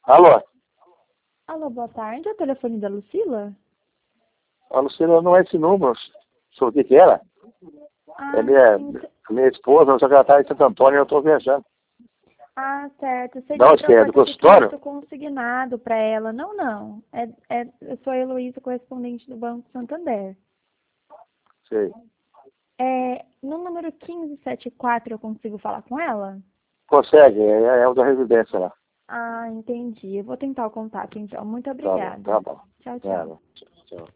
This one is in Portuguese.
Alô? Alô, boa tarde. É o telefone da Lucila? A Luciana não é esse número. O que era? Ah, É minha, sim. minha esposa, só que ela está em Santo Antônio e eu estou viajando. Ah, certo. Da Seria onde para que um é? Do consultório? certificado consignado para ela. Não, não. Eu sou a Heloísa, correspondente do Banco Santander. Sei. No número 1574 eu consigo falar com ela? Consegue, é o da residência lá. Ah, entendi. Eu vou tentar o contato, então. Muito Tá bom, obrigada. tá bom. Tchau, tchau. Tchau.